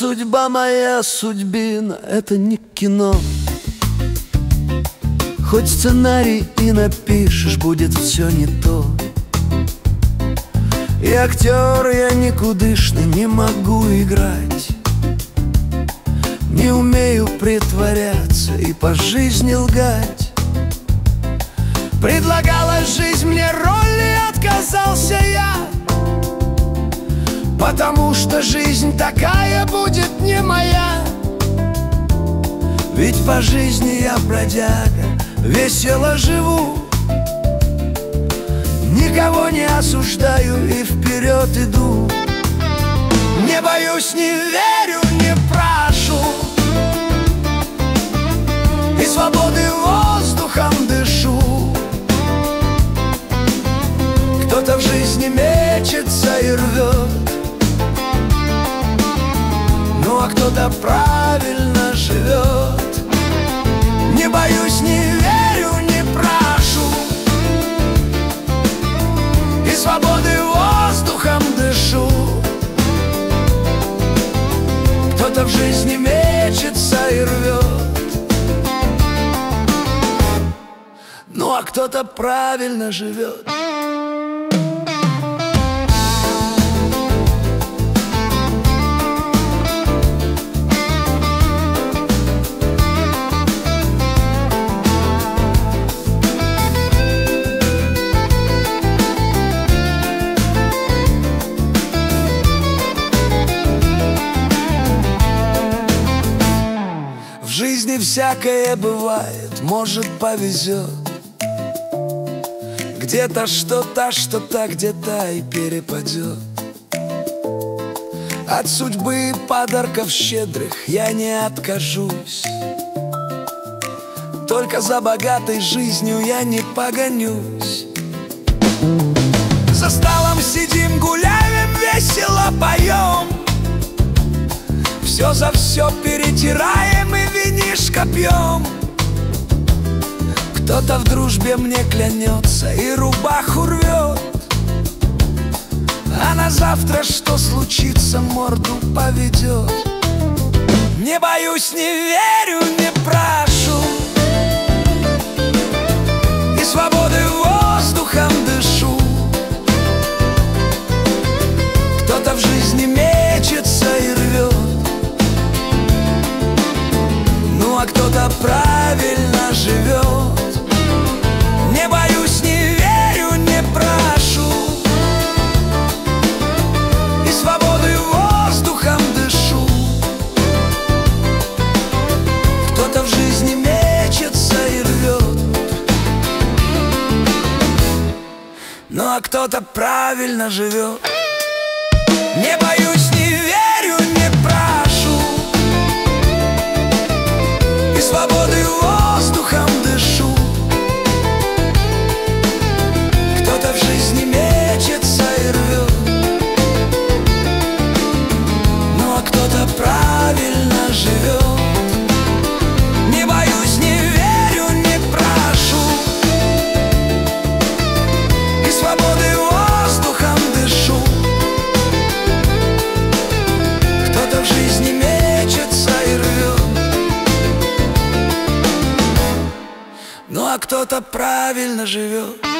судьба моя судьбина — это не кино. Хоть сценарий и напишешь, будет все не то. И актер я никудышный, не могу играть, не умею притворяться и по жизни лгать. Предлагала жизнь мне роли, отказался я, потому что жизнь такая будет не моя. Ведь по жизни я бродяга, весело живу, никого не осуждаю и вперед иду. Не боюсь, не верю, не прошу, и свободы воздухом дышу. Кто-то в жизни мечется и рвет, ну а кто-то правильно живет. Не боюсь, не верю, не прошу, и свободы воздухом дышу. Кто-то в жизни мечется и рвет, ну а кто-то правильно живет. В жизни всякое бывает, может повезет. Где-то что-то где-то и перепадет. От судьбы и подарков щедрых я не откажусь, только за богатой жизнью я не погонюсь. За столом сидим, гуляем, весело поем, все за все перетираем и винишко пьем. Кто-то в дружбе мне клянется и рубаху рвет, а на завтра что случится, морду поведет. Не боюсь, не верю, не прошу, и свободы воздухом дышу. Кто-то в жизни мечется и рвет, ну а кто-то правильно живет. Не боюсь, не верю, не прошу, и свободы воздухом дышу. Кто-то в жизни мечется и рвет, ну а кто-то правильно живет. Не боюсь, не верю, не прошу, и свободы воздухом дышу. Кто-то в жизни мечется и рвет, ну а кто-то правильно живет. Не боюсь, не верю, не прошу, и свободы воздухом дышу. Кто-то в жизни мечется и рвет, ну а кто-то правильно живет.